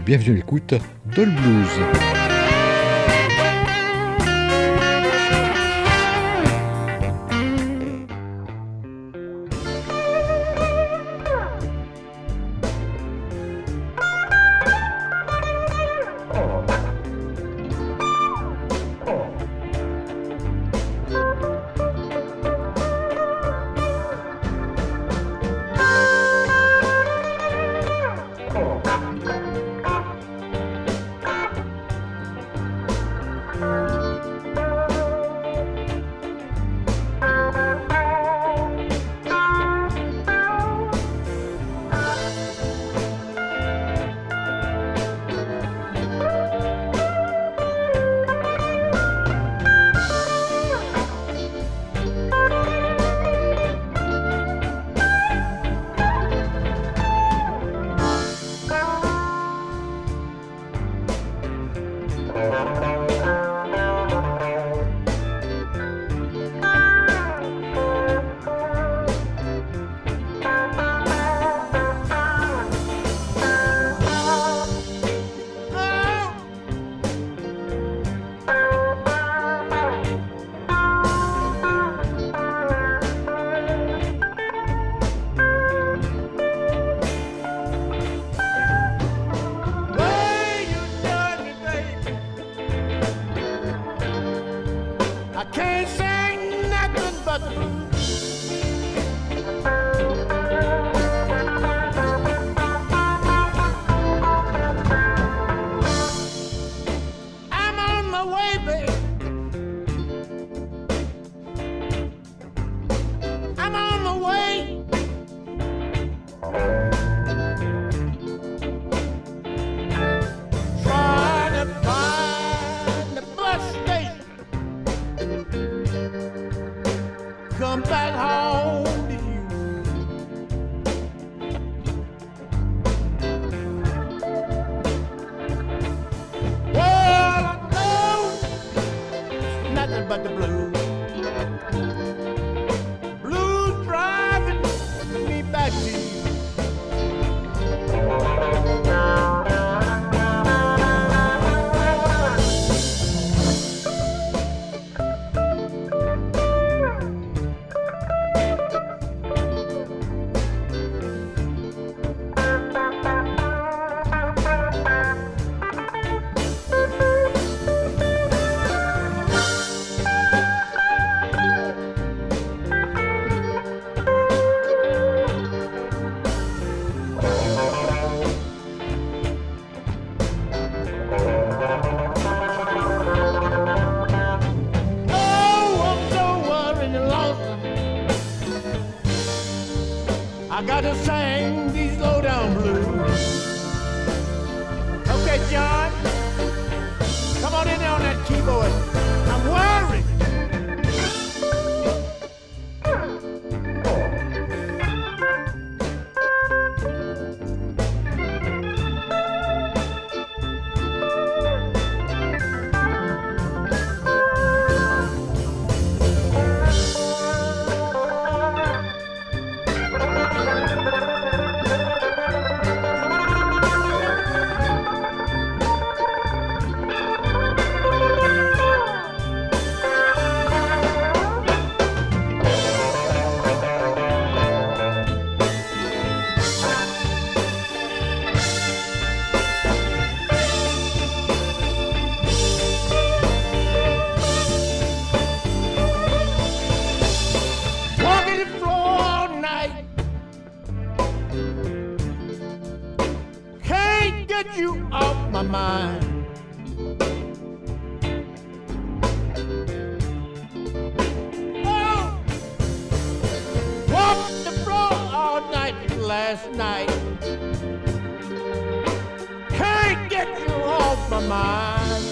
bienvenue à l'écoute d'All Blues. I gotta sing these low-down blues. Okay, John, come on in there on that keyboard. I'm worried. You off my mind. Oh, walked the floor all night last night. Can't get you off my mind.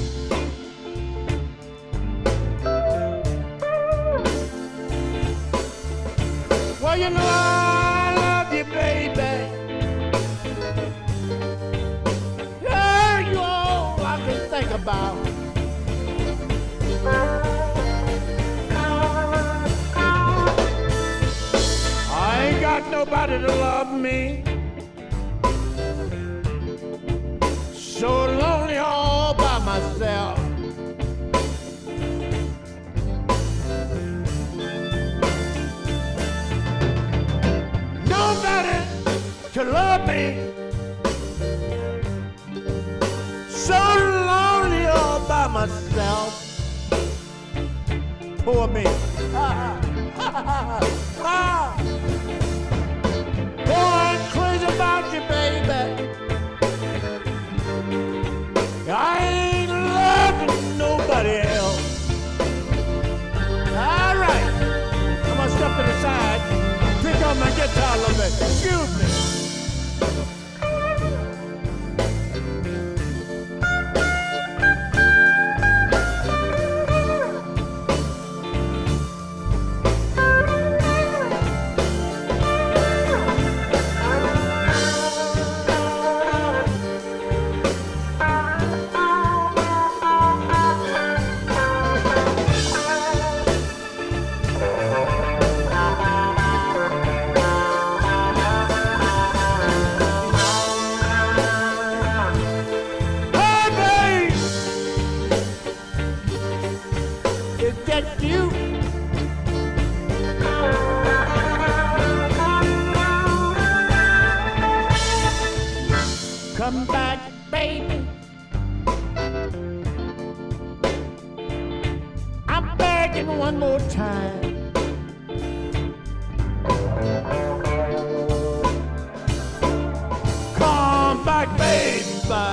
Well, you know I love you, baby. Think about I ain't got nobody to love me. so lonely all by myself. Nobody to love me, so lonely all by myself. Poor me. Boy, I'm crazy about you, baby. I ain't loving nobody else. All right, I'm gonna step to the side, pick up my guitar a little bit. Excuse me. Come back, baby. I'm begging one more time. Come back, baby.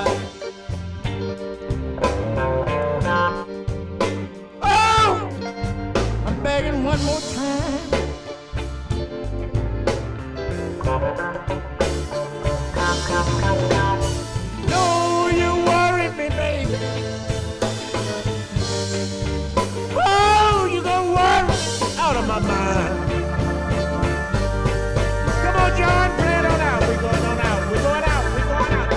Oh, I'm begging one more time. No, you worry me, baby. Oh, you gonna worry out of my mind. Come on, John, play it on out. We're going on out. We're going out. We're going out.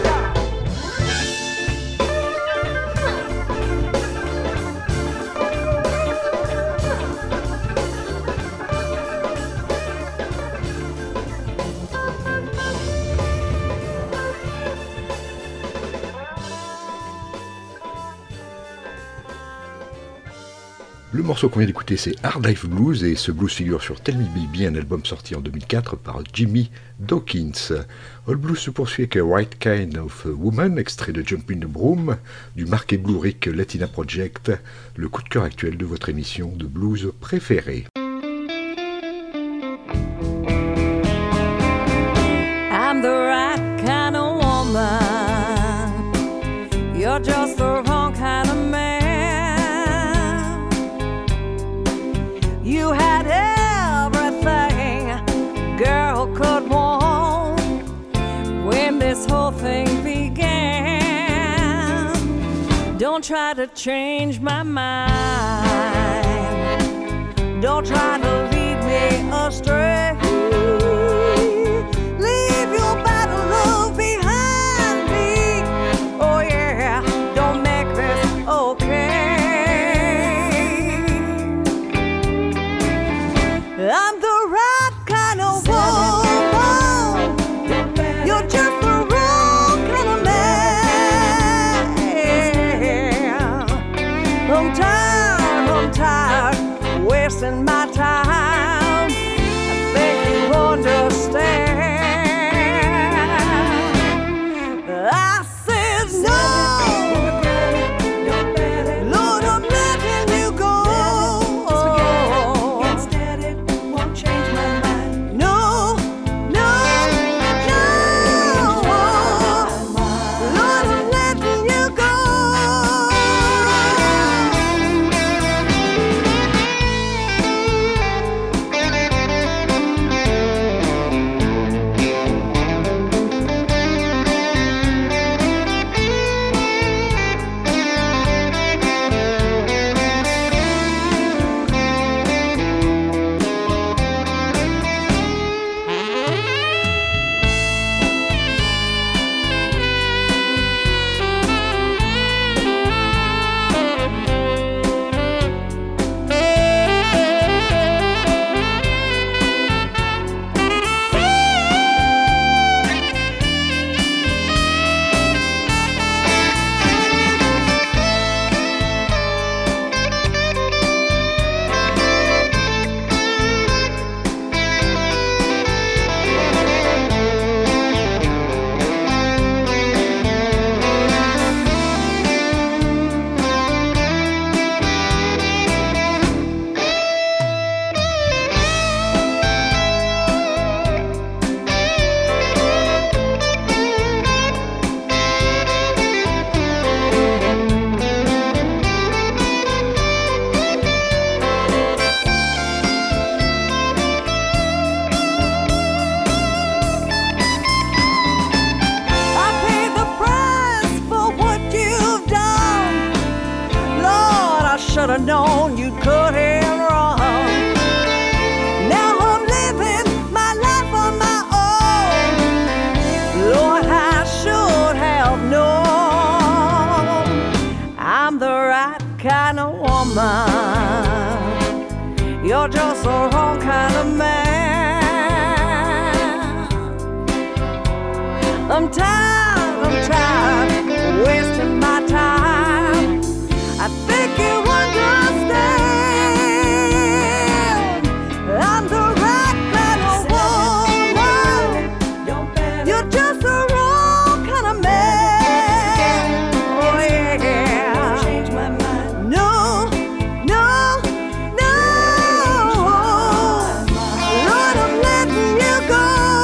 Le morceau qu'on vient d'écouter, c'est Hard Life Blues, et ce blues figure sur Tell Me Baby, un album sorti en 2004 par Jimmy Dawkins. All Blues se poursuit avec Right Kind of Woman, extrait de Jumpin' the Broom, du Marqué Blue Rick Latina Project, le coup de cœur actuel de votre émission de blues préférée. I'm the right kind of woman. You're just the wrong kind of man. You had everything girl could want when this whole thing began. Don't try to change my mind. Don't try to lead me astray. Leave your bad love behind me. Oh yeah, don't make this okay. I'm the right kind of woman. You're just the wrong kind of man. I'm tired, wasting my time. I think you understand. I said no. Lord, I'm letting you go. You're just the wrong kind of man. I'm tired of wasting my time. I think you understand. I'm the right kind of woman. You're just the wrong kind of man. Oh yeah. Change my mind. No, no, no. Lord, I'm letting you go.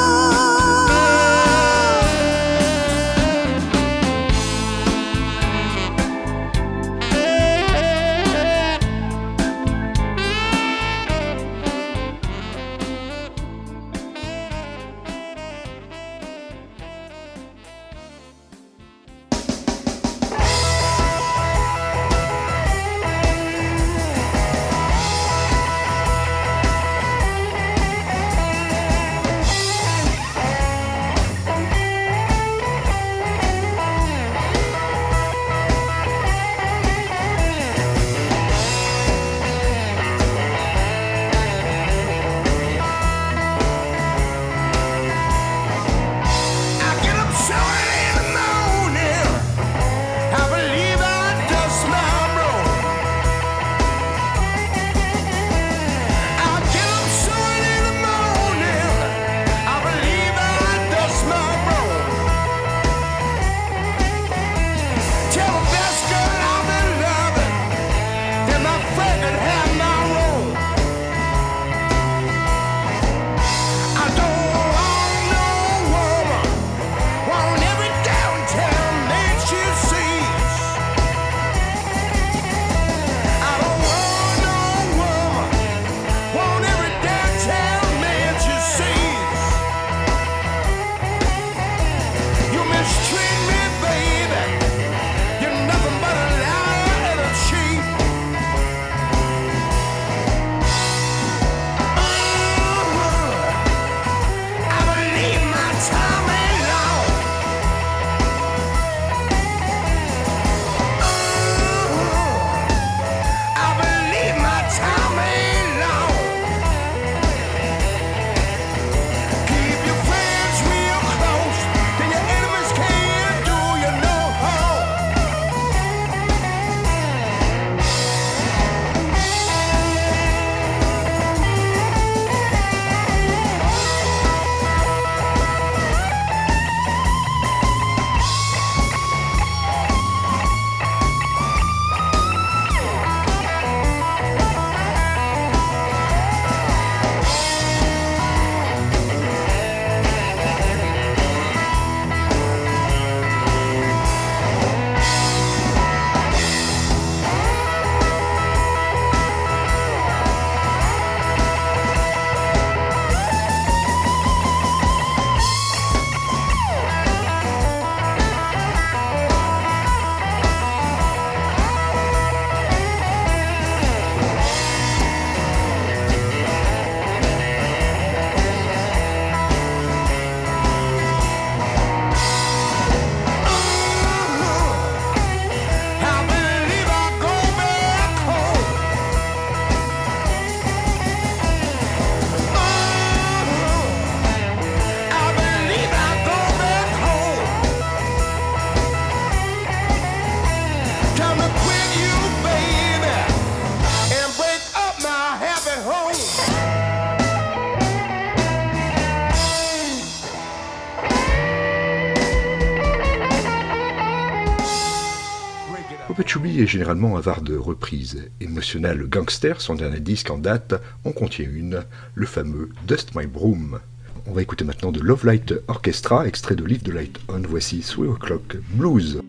Robert Chuby est généralement avare de reprises. Emotional Gangster, son dernier disque en date, en contient une, le fameux Dust My Broom. On va écouter maintenant de Love Light Orchestra, extrait de Leave the Light On, voici 3 O'Clock Blues.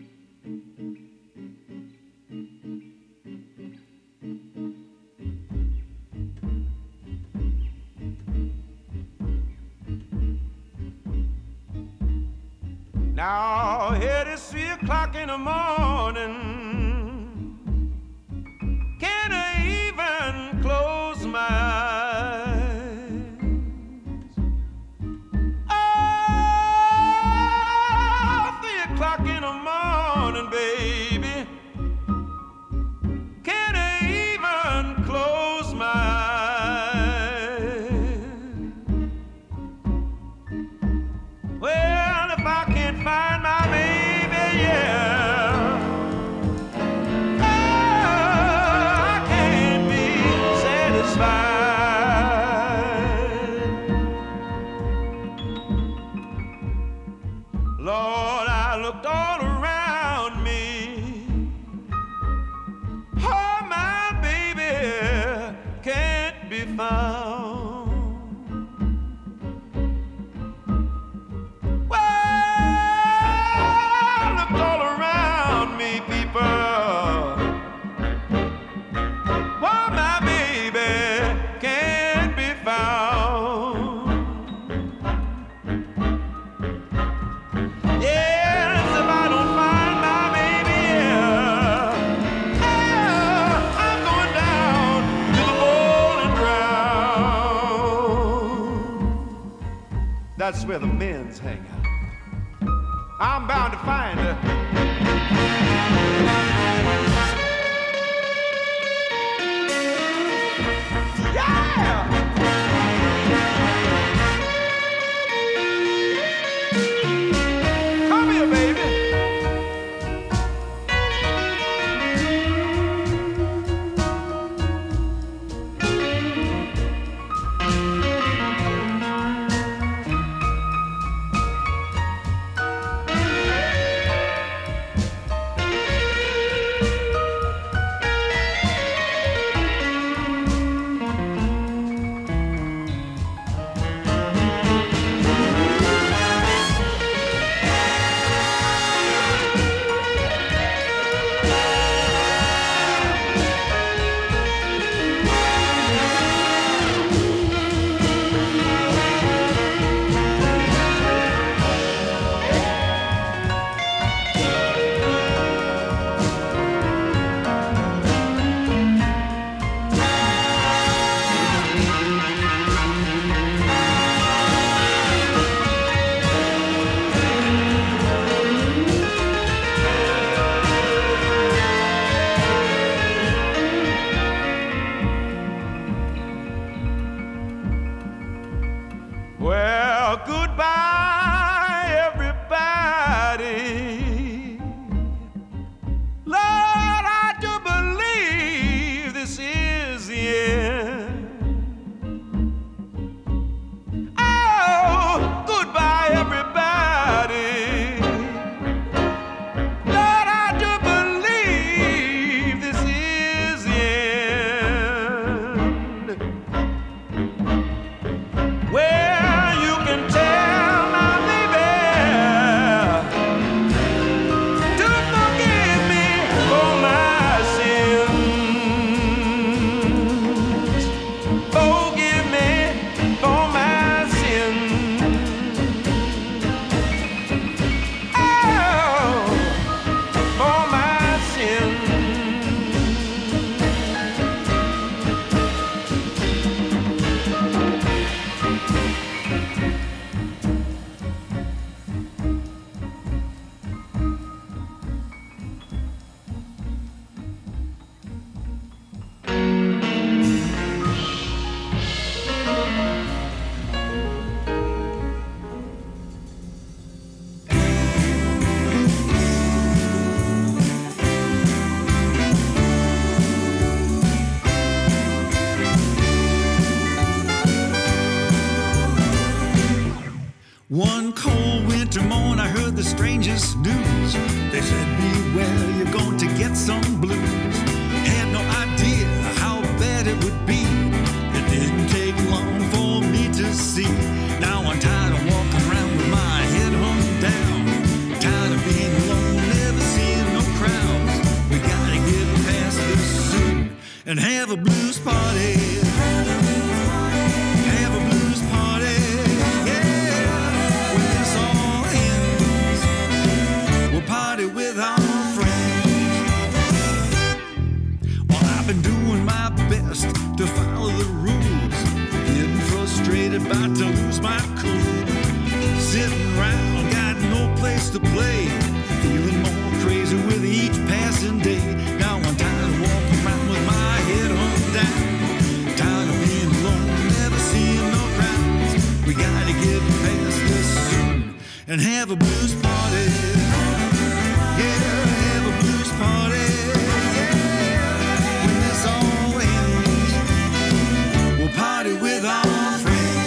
Now it is 3 o'clock in the morning. Can I even close my eyes? Oh, 3 o'clock in the morning, baby. Can I even close my eyes? found. Well, look all around me, people. Well, my baby can't be found. Yes, if I don't find my baby, I'm going down to the bowling ground. That's where the men's hang out. I'm bound to find her. Yeah! Come here, baby. Well, goodbye, everybody. Lord, I do believe this is the end. Oh, goodbye, everybody. Lord, I do believe this is the end. Well, you can tell my baby to forgive me for my sins. Forgive me for my sins. Oh, for my sins. One cold winter morn, I heard the strangest news. They said, beware, you're going to get some blues. Had no idea how bad it would be. It didn't take long for me to see. Now I'm tired of walking around with my head hung down. Tired of being alone, never seeing no crowds. We gotta get past this soon and have a blues party. Have a blues party. Party with our friends. Well, I've been doing my best to follow the rules. Getting frustrated, about to lose my cool. Sitting around, got no place to play. Feeling more crazy with each passing day. Now I'm tired of walking around with my head hung down. Tired of being alone, never seeing no crowds. We gotta get past this soon and have a blues party. Yeah, have a blues party. Yeah, when this all ends, we'll party with our friends.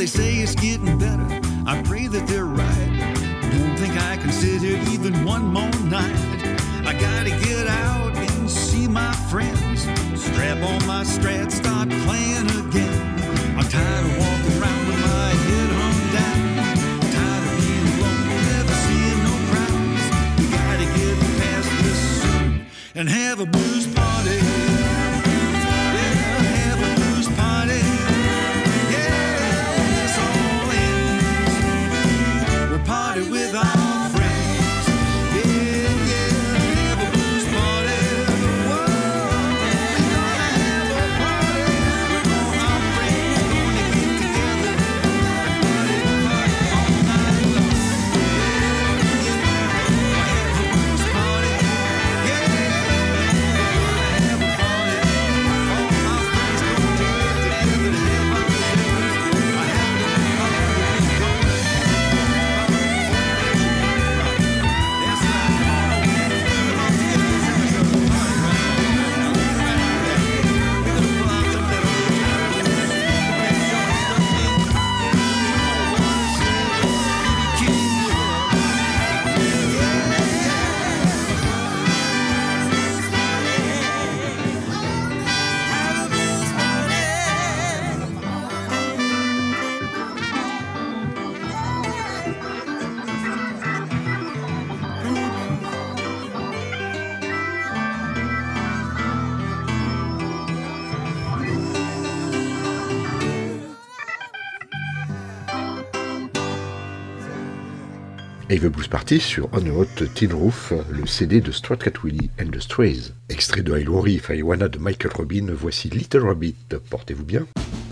say it's getting better. I pray that they're right. Don't think I can sit here even one more night. I gotta get out and see my friends. Strap on my Strat, start playing again. I'm tired of walking around with my head hung down. I'm tired of being alone, never seeing no crowds. We gotta get past this soon and have a blues party. Yeah, have a blues party. Yeah, it's all in. We'll party with our friends. Yeah, yeah, have a blues party. Whoa, we're gonna have a party. We're gonna, our friends gonna get together and party all night long. Yeah, yeah, have a blues party. Yeah, we're gonna have a party. All our friends gonna get together and have ourselves a happy party. That's right, come on, come on together. We're gonna pull out some of that old Ave Blues Party sur On a Hot Tin Roof, le CD de Strat Cat Willie and the Strays. Extrait de I Worry If I Wanna de Michael Robin, voici Little Rabbit. Portez-vous bien.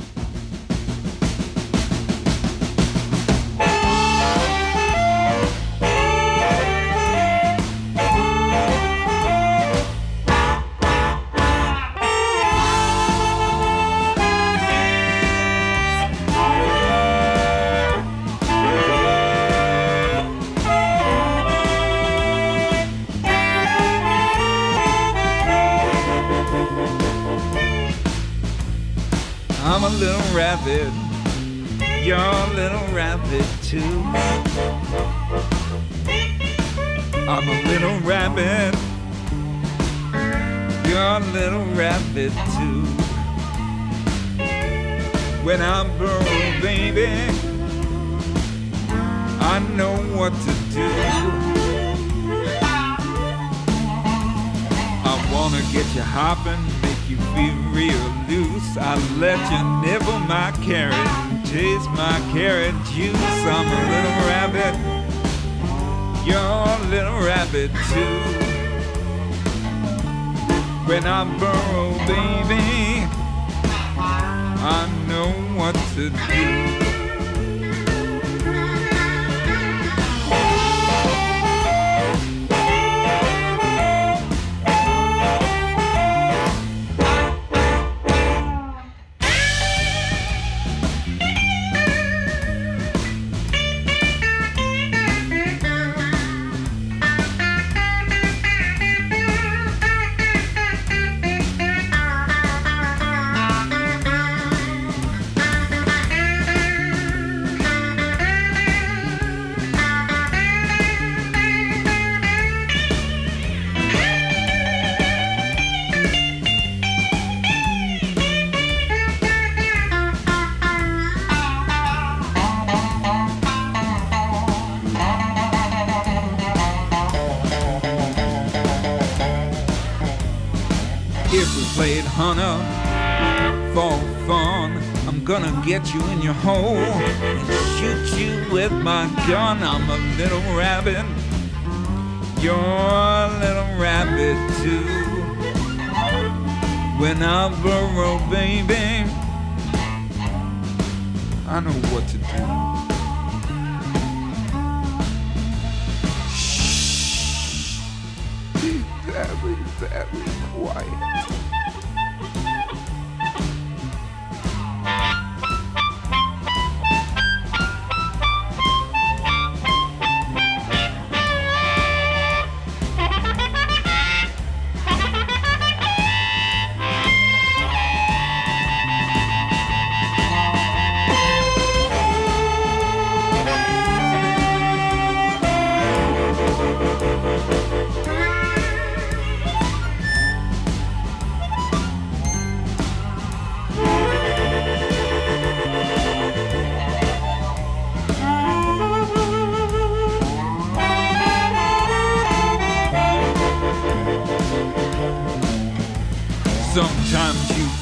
I'm a little rabbit, you're a little rabbit too. I'm a little rabbit, you're a little rabbit too. When I'm burrowed, baby, I know what to do. I wanna get you hopping, make you feel real loose. I let you nibble my carrot and taste my carrot juice. I'm a little rabbit, you're a little rabbit too. When I burrow, baby, I know what to do. If we played hunter for fun, I'm gonna get you in your hole and shoot you with my gun. I'm a little rabbit, you're a little rabbit too. When I burrow, baby, I know what to do. Shh, be very, very quiet.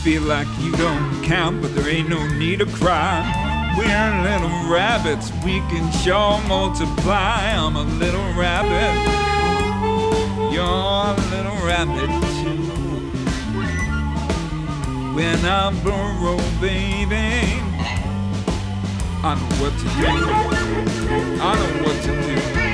feel like you don't count, but there ain't no need to cry. We're little rabbits, we can sure multiply. I'm a little rabbit, you're a little rabbit too. When I burrow, baby, I know what to do. I know what to do.